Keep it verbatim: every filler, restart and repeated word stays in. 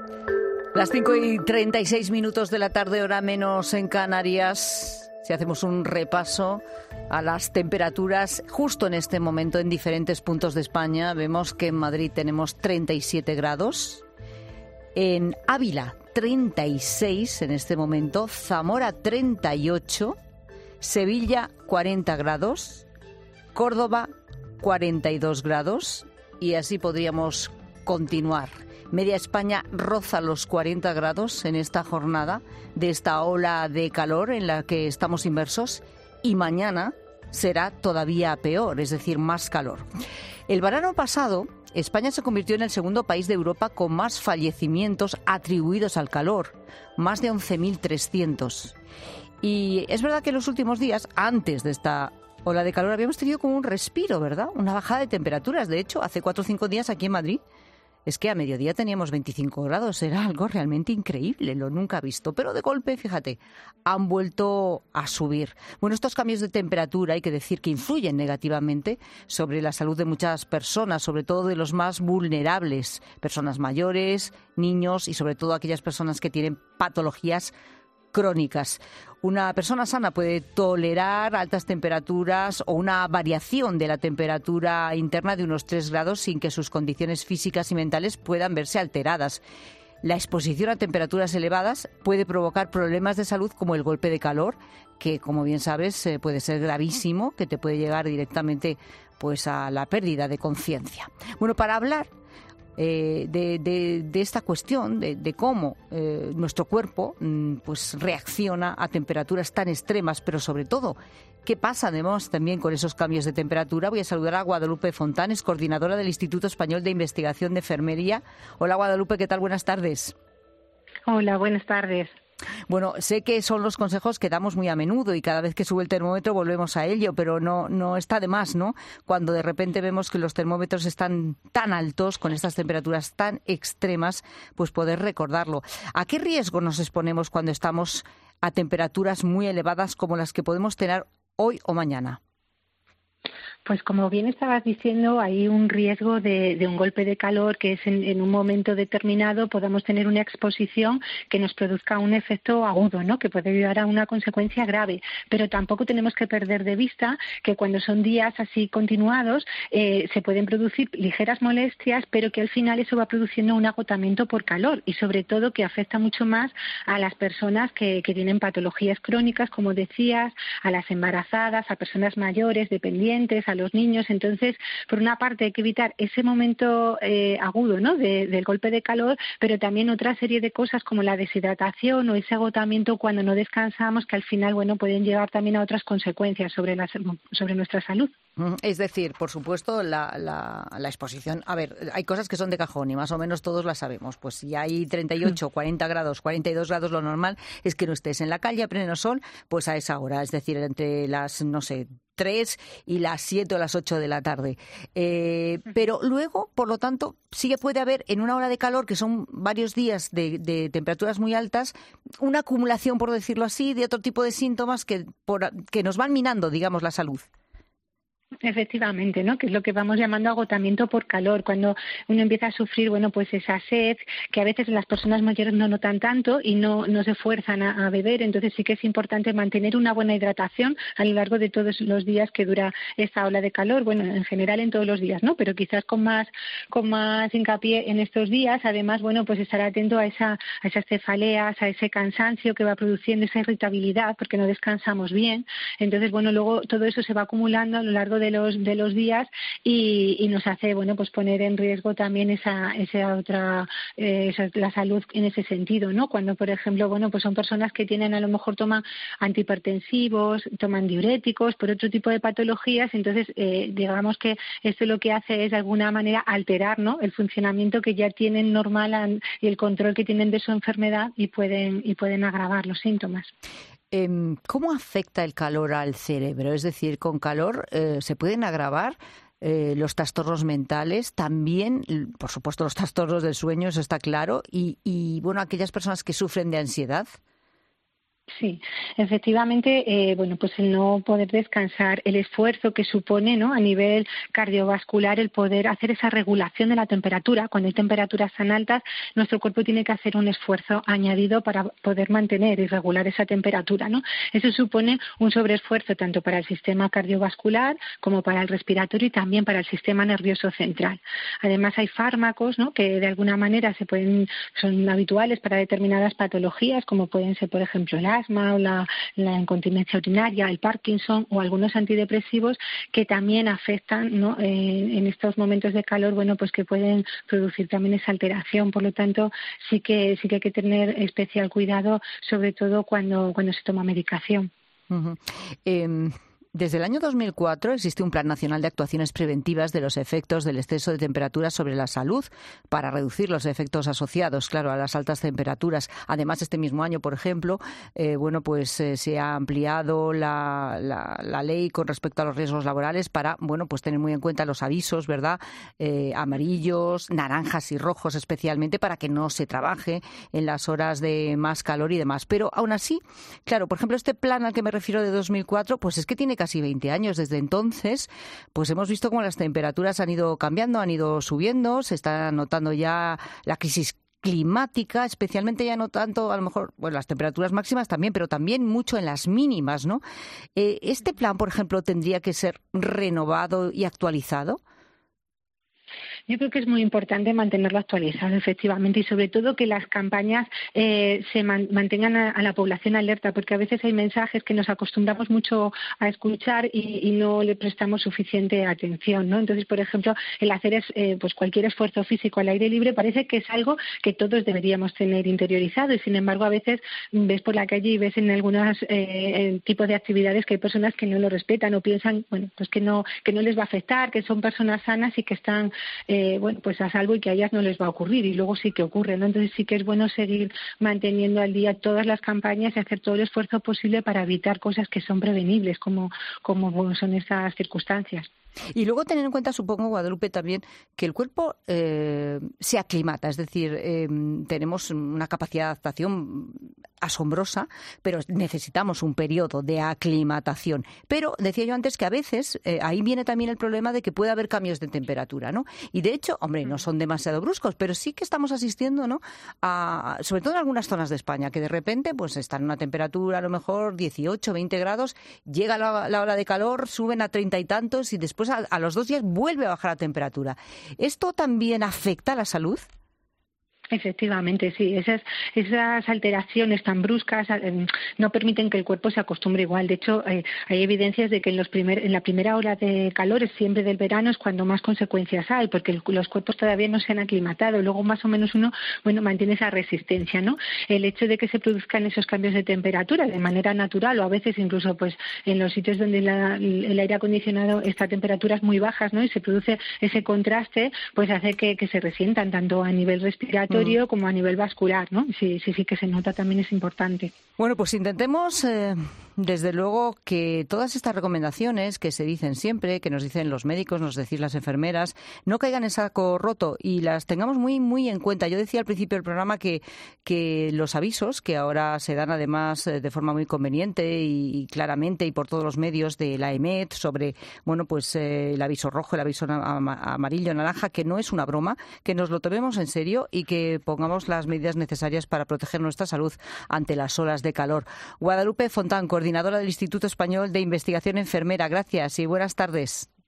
Las cinco y treinta y seis minutos de la tarde, hora menos en Canarias. Si hacemos un repaso a las temperaturas justo en este momento en diferentes puntos de España, vemos que en Madrid tenemos treinta y siete grados, en Ávila treinta y seis en este momento, Zamora treinta y ocho, Sevilla cuarenta grados, Córdoba cuarenta y dos grados y así podríamos continuar. Media España roza los cuarenta grados en esta jornada de esta ola de calor en la que estamos inmersos y mañana será todavía peor, es decir, más calor. El verano pasado, España se convirtió en el segundo país de Europa con más fallecimientos atribuidos al calor, más de once mil trescientos. Y es verdad que en los últimos días, antes de esta ola de calor, habíamos tenido como un respiro, ¿verdad? Una bajada de temperaturas. De hecho, hace cuatro o cinco días aquí en Madrid, es que a mediodía teníamos veinticinco grados, era algo realmente increíble, lo nunca visto. Pero de golpe, fíjate, han vuelto a subir. Bueno, estos cambios de temperatura hay que decir que influyen negativamente sobre la salud de muchas personas, sobre todo de los más vulnerables, personas mayores, niños y sobre todo aquellas personas que tienen patologías crónicas. Una persona sana puede tolerar altas temperaturas o una variación de la temperatura interna de unos tres grados sin que sus condiciones físicas y mentales puedan verse alteradas. La exposición a temperaturas elevadas puede provocar problemas de salud como el golpe de calor, que como bien sabes puede ser gravísimo, que te puede llegar directamente pues a la pérdida de conciencia. Bueno, para hablar Eh, de, de, de esta cuestión, de, de cómo eh, nuestro cuerpo mm, pues reacciona a temperaturas tan extremas, pero sobre todo, qué pasa además también con esos cambios de temperatura. Voy a saludar a Guadalupe Fontanes, coordinadora del Instituto Español de Investigación de Enfermería. Hola Guadalupe, ¿qué tal? Buenas tardes. Hola, buenas tardes. Bueno, sé que son los consejos que damos muy a menudo y cada vez que sube el termómetro volvemos a ello, pero no, no está de más, ¿no? Cuando de repente vemos que los termómetros están tan altos, con estas temperaturas tan extremas, pues poder recordarlo. ¿A qué riesgo nos exponemos cuando estamos a temperaturas muy elevadas como las que podemos tener hoy o mañana? Pues como bien estabas diciendo, hay un riesgo de, de un golpe de calor que es en, en un momento determinado podamos tener una exposición que nos produzca un efecto agudo, ¿no? Que puede llevar a una consecuencia grave. Pero tampoco tenemos que perder de vista que cuando son días así continuados eh, se pueden producir ligeras molestias, pero que al final eso va produciendo un agotamiento por calor y sobre todo que afecta mucho más a las personas que, que tienen patologías crónicas, como decías, a las embarazadas, a personas mayores, dependientes, a los niños. Entonces, por una parte hay que evitar ese momento eh, agudo, ¿no? de, del golpe de calor, pero también otra serie de cosas como la deshidratación o ese agotamiento cuando no descansamos, que al final, bueno, pueden llevar también a otras consecuencias sobre, la, sobre nuestra salud. Es decir, por supuesto, la, la, la exposición. A ver, hay cosas que son de cajón y más o menos todos las sabemos. Pues si hay treinta y ocho, cuarenta grados, cuarenta y dos grados, lo normal es que no estés en la calle a pleno sol, pues a esa hora, es decir, entre las, no sé, tres y las siete o las ocho de la tarde. Eh, pero luego, por lo tanto, sí que puede haber en una hora de calor, que son varios días de, de temperaturas muy altas, una acumulación, por decirlo así, de otro tipo de síntomas que, por, que nos van minando, digamos, la salud. Efectivamente, ¿no? Que es lo que vamos llamando agotamiento por calor, cuando uno empieza a sufrir, bueno, pues esa sed, que a veces las personas mayores no notan tanto y no, no se fuerzan a, a beber. Entonces sí que es importante mantener una buena hidratación a lo largo de todos los días que dura esta ola de calor, bueno, en general en todos los días, ¿no? Pero quizás con más, con más hincapié en estos días. Además, bueno, pues estar atento a esa, a esas cefaleas, a ese cansancio que va produciendo, esa irritabilidad, porque no descansamos bien. Entonces, bueno, luego todo eso se va acumulando a lo largo de los de los días y, y nos hace, bueno, pues poner en riesgo también esa esa otra eh, esa, la salud en ese sentido, ¿no? Cuando, por ejemplo, bueno, pues son personas que tienen, a lo mejor toman antihipertensivos, toman diuréticos por otro tipo de patologías. Entonces eh, digamos que esto lo que hace es de alguna manera alterar, ¿no?, el funcionamiento que ya tienen normal y el control que tienen de su enfermedad y pueden y pueden agravar los síntomas. ¿Cómo afecta el calor al cerebro? Es decir, ¿con calor eh, se pueden agravar eh, los trastornos mentales? También, por supuesto, los trastornos del sueño, eso está claro. Y, y bueno, aquellas personas que sufren de ansiedad. Sí, efectivamente, eh, bueno, pues el no poder descansar, el esfuerzo que supone, ¿no?, a nivel cardiovascular, el poder hacer esa regulación de la temperatura. Cuando hay temperaturas tan altas, nuestro cuerpo tiene que hacer un esfuerzo añadido para poder mantener y regular esa temperatura, ¿no? Eso supone un sobreesfuerzo tanto para el sistema cardiovascular como para el respiratorio y también para el sistema nervioso central. Además, hay fármacos, ¿no?, que de alguna manera se pueden, son habituales para determinadas patologías, como pueden ser, por ejemplo, el asma o la, la incontinencia urinaria, el Parkinson o algunos antidepresivos que también afectan, ¿no?, eh, en estos momentos de calor, bueno, pues que pueden producir también esa alteración. Por lo tanto, sí que sí que hay que tener especial cuidado, sobre todo cuando cuando se toma medicación. Uh-huh. Eh... Desde el año dos mil cuatro existe un Plan Nacional de Actuaciones Preventivas de los efectos del exceso de temperatura sobre la salud para reducir los efectos asociados, claro, a las altas temperaturas. Además, este mismo año, por ejemplo, eh, bueno, pues eh, se ha ampliado la, la, la ley con respecto a los riesgos laborales para, bueno, pues tener muy en cuenta los avisos, ¿verdad? Eh, amarillos, naranjas y rojos especialmente para que no se trabaje en las horas de más calor y demás. Pero aún así, claro, por ejemplo, este plan al que me refiero de dos mil cuatro, pues es que tiene casi veinte años. Desde entonces, pues hemos visto cómo las temperaturas han ido cambiando, han ido subiendo, se está notando ya la crisis climática, especialmente ya no tanto, a lo mejor, bueno, las temperaturas máximas también, pero también mucho en las mínimas, ¿no? Eh, ¿Este plan, por ejemplo, tendría que ser renovado y actualizado? Yo creo que es muy importante mantenerlo actualizado, efectivamente, y sobre todo que las campañas eh, se man, mantengan a, a la población alerta, porque a veces hay mensajes que nos acostumbramos mucho a escuchar y, y no le prestamos suficiente atención, ¿no? Entonces, por ejemplo, el hacer es, eh, pues cualquier esfuerzo físico al aire libre parece que es algo que todos deberíamos tener interiorizado, y sin embargo, a veces ves por la calle y ves en algunos eh, tipos de actividades que hay personas que no lo respetan o piensan, bueno, pues que no que no les va a afectar, que son personas sanas y que están Eh, bueno, pues a salvo y que a ellas no les va a ocurrir, y luego sí que ocurre, ¿no? Entonces sí que es bueno seguir manteniendo al día todas las campañas y hacer todo el esfuerzo posible para evitar cosas que son prevenibles, como, como bueno, son esas circunstancias. Y luego tener en cuenta, supongo, Guadalupe, también que el cuerpo eh, se aclimata, es decir, eh, tenemos una capacidad de adaptación asombrosa, pero necesitamos un periodo de aclimatación. Pero decía yo antes que a veces eh, ahí viene también el problema de que puede haber cambios de temperatura, ¿no? Y de hecho, hombre, no son demasiado bruscos, pero sí que estamos asistiendo, ¿no?, a, sobre todo en algunas zonas de España, que de repente pues están en una temperatura a lo mejor dieciocho, veinte grados, llega la, la ola de calor, suben a treinta y tantos y después a, a los dos días vuelve a bajar la temperatura. ¿Esto también afecta a la salud? Efectivamente, sí. Esas, esas alteraciones tan bruscas eh, no permiten que el cuerpo se acostumbre igual. De hecho, eh, hay evidencias de que en, los primer, en la primera ola de calor, siempre del verano, es cuando más consecuencias hay, porque el, los cuerpos todavía no se han aclimatado. Luego, más o menos, uno bueno mantiene esa resistencia, ¿no? El hecho de que se produzcan esos cambios de temperatura de manera natural, o a veces incluso pues en los sitios donde la, el aire acondicionado está a temperaturas muy bajas, ¿no?, y se produce ese contraste, pues hace que, que se resientan tanto a nivel respiratorio como a nivel vascular, ¿no? Sí, sí, sí que se nota, también es importante. Bueno, pues intentemos, eh, desde luego, que todas estas recomendaciones que se dicen siempre, que nos dicen los médicos, nos decís las enfermeras, no caigan en saco roto y las tengamos muy, muy en cuenta. Yo decía al principio del programa que, que los avisos, que ahora se dan además de forma muy conveniente y, y claramente y por todos los medios de la E M E T sobre, bueno, pues eh, el aviso rojo, el aviso amarillo, naranja, que no es una broma, que nos lo tomemos en serio y que pongamos las medidas necesarias para proteger nuestra salud ante las olas de calor. Guadalupe Fontán, coordinadora del Instituto Español de Investigación Enfermera, gracias y buenas tardes.